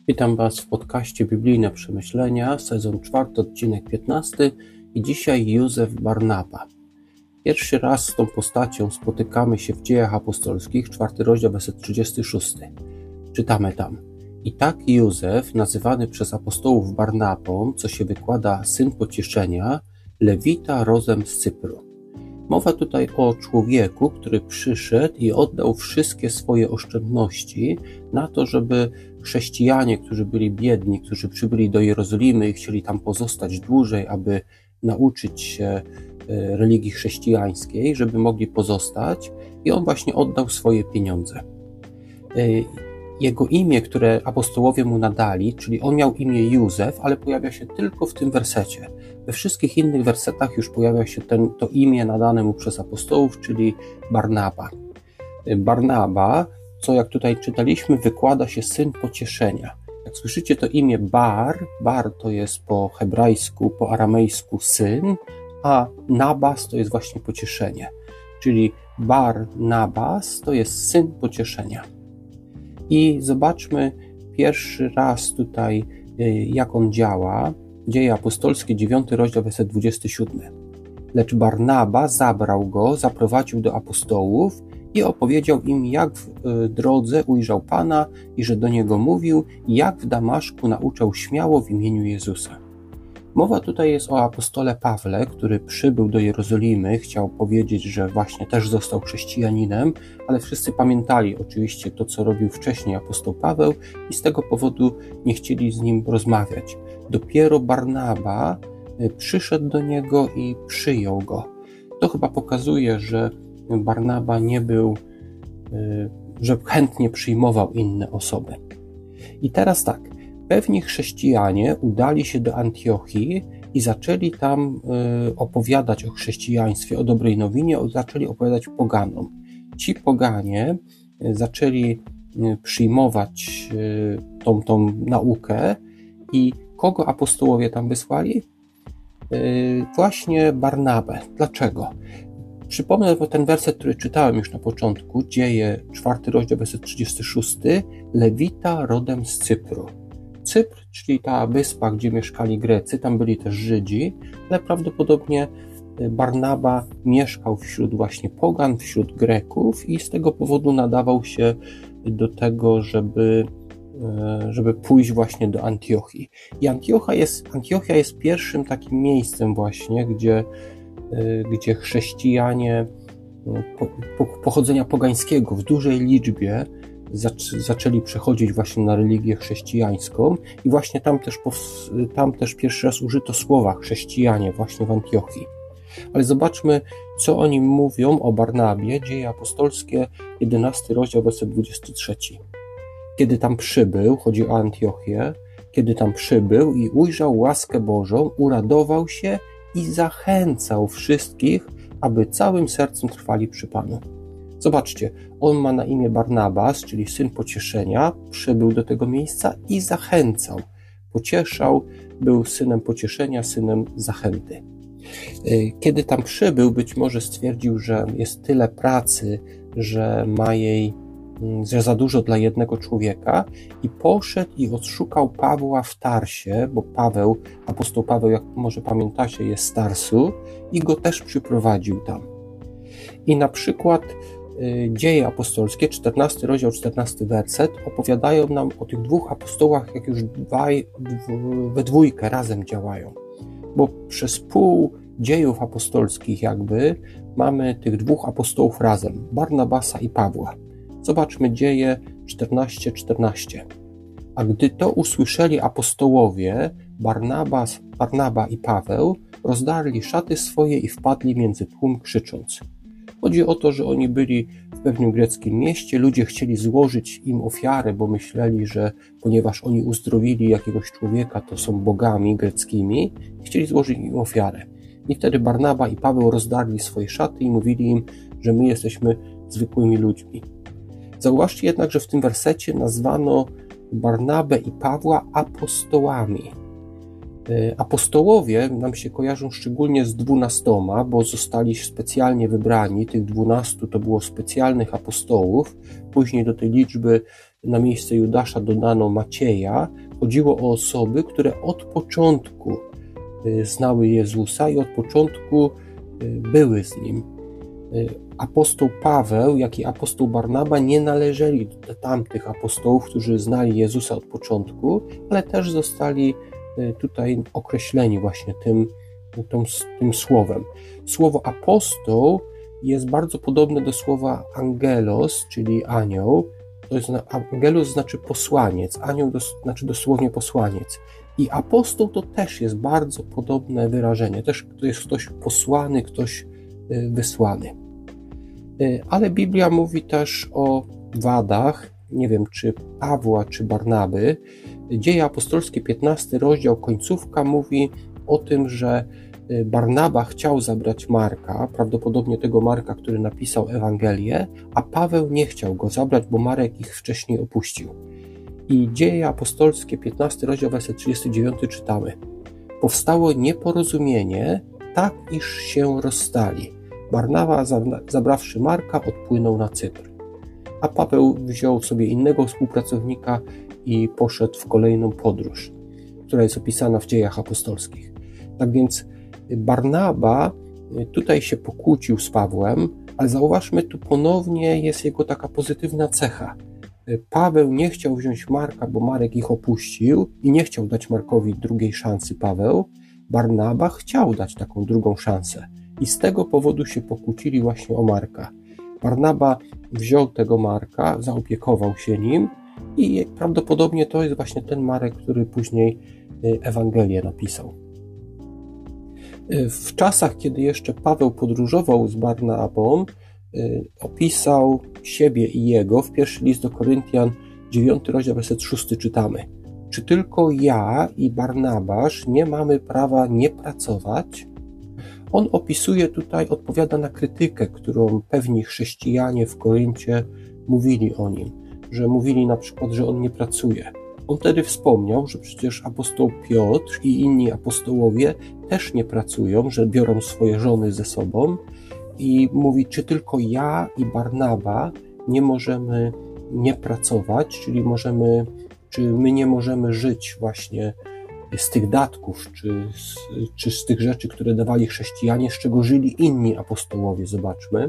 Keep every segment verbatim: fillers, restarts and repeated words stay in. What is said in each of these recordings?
Witam Was w podcaście Biblijne Przemyślenia, sezon czwarty, odcinek piętnasty i dzisiaj Józef Barnaba. Pierwszy raz z tą postacią spotykamy się w Dziejach Apostolskich, czwarty rozdział, werset trzydziesty szósty. Czytamy tam: I tak Józef, nazywany przez apostołów Barnabą, co się wykłada syn pocieszenia, Lewita rodem z Cypru. Mowa tutaj o człowieku, który przyszedł i oddał wszystkie swoje oszczędności na to, żeby chrześcijanie, którzy byli biedni, którzy przybyli do Jerozolimy i chcieli tam pozostać dłużej, aby nauczyć się religii chrześcijańskiej, żeby mogli pozostać, i on właśnie oddał swoje pieniądze. Jego imię, które apostołowie mu nadali, czyli on miał imię Józef, ale pojawia się tylko w tym wersecie. We wszystkich innych wersetach już pojawia się ten, to imię nadane mu przez apostołów, czyli Barnaba. Barnaba, co jak tutaj czytaliśmy, wykłada się syn pocieszenia. Jak słyszycie to imię Bar, Bar to jest po hebrajsku, po aramejsku syn, a Nabas to jest właśnie pocieszenie. Czyli Barnabas to jest syn pocieszenia. I zobaczmy pierwszy raz tutaj, jak on działa. Dzieje apostolskie, dziewiąty rozdział, werset dwudziesty siódmy. Lecz Barnaba zabrał go, zaprowadził do apostołów i opowiedział im, jak w drodze ujrzał Pana i że do niego mówił, jak w Damaszku nauczał śmiało w imieniu Jezusa. Mowa tutaj jest o apostole Pawle, który przybył do Jerozolimy, chciał powiedzieć, że właśnie też został chrześcijaninem, ale wszyscy pamiętali oczywiście to, co robił wcześniej apostoł Paweł, i z tego powodu nie chcieli z nim rozmawiać. Dopiero Barnaba przyszedł do niego i przyjął go. To chyba pokazuje, że Barnaba nie był, że chętnie przyjmował inne osoby. I teraz tak. Pewni chrześcijanie udali się do Antiochii i zaczęli tam opowiadać o chrześcijaństwie, o dobrej nowinie, zaczęli opowiadać poganom. Ci poganie zaczęli przyjmować tą, tą naukę i kogo apostołowie tam wysłali? Właśnie Barnabę. Dlaczego? Przypomnę ten werset, który czytałem już na początku, Dzieje, czwarty rozdział, werset trzydziesty szósty, Lewita rodem z Cypru. Cypr, czyli ta wyspa, gdzie mieszkali Grecy, tam byli też Żydzi, ale prawdopodobnie Barnaba mieszkał wśród właśnie pogan, wśród Greków i z tego powodu nadawał się do tego, żeby, żeby pójść właśnie do Antiochii. I Antiochia jest, Antiochia jest pierwszym takim miejscem właśnie, gdzie, gdzie chrześcijanie pochodzenia pogańskiego w dużej liczbie zaczęli przechodzić właśnie na religię chrześcijańską i właśnie tam też, tam też pierwszy raz użyto słowa chrześcijanie właśnie w Antiochii. Ale zobaczmy, co oni mówią o Barnabie. Dzieje apostolskie, jedenasty rozdział, werset dwudziesty trzeci. Kiedy tam przybył, chodzi o Antiochię, kiedy tam przybył i ujrzał łaskę Bożą, uradował się i zachęcał wszystkich, aby całym sercem trwali przy Panu. Zobaczcie, on ma na imię Barnabas, czyli syn pocieszenia, przybył do tego miejsca i zachęcał, pocieszał, był synem pocieszenia, synem zachęty. Kiedy tam przybył, być może stwierdził, że jest tyle pracy, że ma jej, że za dużo dla jednego człowieka, i poszedł i odszukał Pawła w Tarsie, bo Paweł, apostoł Paweł, jak może pamiętacie, jest z Tarsu, i go też przyprowadził tam. I na przykład Dzieje apostolskie, czternasty rozdział, czternasty werset, opowiadają nam o tych dwóch apostołach, jak już dwaj, we dwójkę razem działają. Bo przez pół dziejów apostolskich jakby mamy tych dwóch apostołów razem, Barnabasa i Pawła. Zobaczmy Dzieje czternaście czternaście. A gdy to usłyszeli apostołowie, Barnabas, Barnaba i Paweł, rozdarli szaty swoje i wpadli między tłum, krzycząc. Chodzi o to, że oni byli w pewnym greckim mieście, ludzie chcieli złożyć im ofiarę, bo myśleli, że ponieważ oni uzdrowili jakiegoś człowieka, to są bogami greckimi, chcieli złożyć im ofiarę. I wtedy Barnaba i Paweł rozdarli swoje szaty i mówili im, że my jesteśmy zwykłymi ludźmi. Zauważcie jednak, że w tym wersecie nazwano Barnabę i Pawła apostołami. Apostołowie nam się kojarzą szczególnie z dwunastoma, bo zostali specjalnie wybrani. Tych dwunastu to było specjalnych apostołów. Później do tej liczby na miejsce Judasza dodano Macieja. Chodziło o osoby, które od początku znały Jezusa i od początku były z Nim. Apostoł Paweł, jak i apostoł Barnaba nie należeli do tamtych apostołów, którzy znali Jezusa od początku, ale też zostali tutaj określeni właśnie tym, tym, tym słowem. Słowo apostoł jest bardzo podobne do słowa angelos, czyli anioł. To jest, angelos znaczy posłaniec, anioł dos, znaczy dosłownie posłaniec. I apostoł to też jest bardzo podobne wyrażenie. Też to jest ktoś posłany, ktoś wysłany. Ale Biblia mówi też o wadach, nie wiem czy Pawła, czy Barnaby. Dzieje apostolskie, piętnasty rozdział, końcówka mówi o tym, że Barnaba chciał zabrać Marka, prawdopodobnie tego Marka, który napisał Ewangelię, a Paweł nie chciał go zabrać, bo Marek ich wcześniej opuścił. I Dzieje apostolskie, piętnasty rozdział, werset trzydziesty dziewiąty czytamy: powstało nieporozumienie, tak iż się rozstali. Barnaba, zabrawszy Marka, odpłynął na Cypr. A Paweł wziął sobie innego współpracownika i poszedł w kolejną podróż, która jest opisana w Dziejach apostolskich. Tak więc Barnaba tutaj się pokłócił z Pawłem, ale zauważmy, tu ponownie jest jego taka pozytywna cecha. Paweł nie chciał wziąć Marka, bo Marek ich opuścił i nie chciał dać Markowi drugiej szansy Paweł. Barnaba chciał dać taką drugą szansę i z tego powodu się pokłócili właśnie o Marka. Barnaba wziął tego Marka, zaopiekował się nim i prawdopodobnie to jest właśnie ten Marek, który później Ewangelię napisał. W czasach, kiedy jeszcze Paweł podróżował z Barnabą, opisał siebie i jego. W pierwszy list do Koryntian, dziewiąty rozdział, werset szósty czytamy: czy tylko ja i Barnabasz nie mamy prawa nie pracować? On opisuje tutaj, odpowiada na krytykę, którą pewni chrześcijanie w Koryncie mówili o nim, że mówili na przykład, że on nie pracuje. On wtedy wspomniał, że przecież apostoł Piotr i inni apostołowie też nie pracują, że biorą swoje żony ze sobą i mówi, czy tylko ja i Barnaba nie możemy nie pracować, czyli możemy, czy my nie możemy żyć właśnie z tych datków, czy z, czy z tych rzeczy, które dawali chrześcijanie, z czego żyli inni apostołowie, zobaczmy.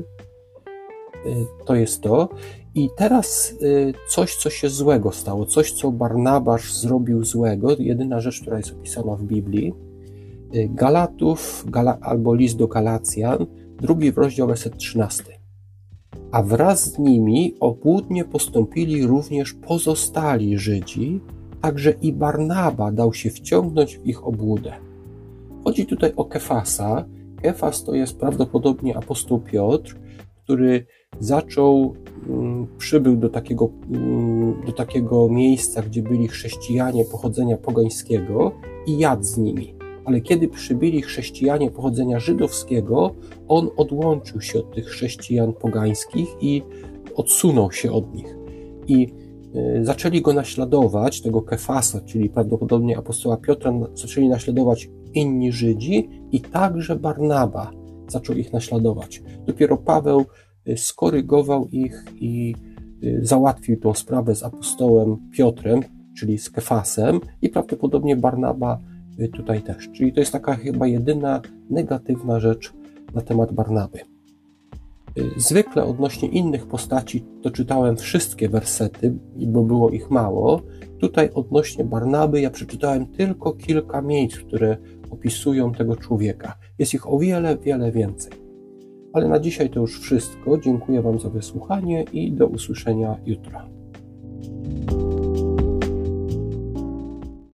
To jest to. I teraz coś, co się złego stało, coś, co Barnabasz zrobił złego, jedyna rzecz, która jest opisana w Biblii. Galatów, Gala, albo list do Galacjan, drugi rozdział, werset trzynasty. A wraz z nimi obłudnie postąpili również pozostali Żydzi, także i Barnaba dał się wciągnąć w ich obłudę. Chodzi tutaj o Kefasa. Kefas to jest prawdopodobnie apostoł Piotr, który zaczął, przybył do takiego, do takiego miejsca, gdzie byli chrześcijanie pochodzenia pogańskiego i jadł z nimi. Ale kiedy przybyli chrześcijanie pochodzenia żydowskiego, on odłączył się od tych chrześcijan pogańskich i odsunął się od nich. I zaczęli go naśladować, tego Kefasa, czyli prawdopodobnie apostoła Piotra, zaczęli naśladować inni Żydzi i także Barnaba zaczął ich naśladować. Dopiero Paweł skorygował ich i załatwił tą sprawę z apostołem Piotrem, czyli z Kefasem, i prawdopodobnie Barnaba tutaj też. Czyli to jest taka chyba jedyna negatywna rzecz na temat Barnaby. Zwykle odnośnie innych postaci to czytałem wszystkie wersety, bo było ich mało. Tutaj odnośnie Barnaby ja przeczytałem tylko kilka miejsc, które opisują tego człowieka. Jest ich o wiele, wiele więcej. Ale na dzisiaj to już wszystko. Dziękuję Wam za wysłuchanie i do usłyszenia jutro.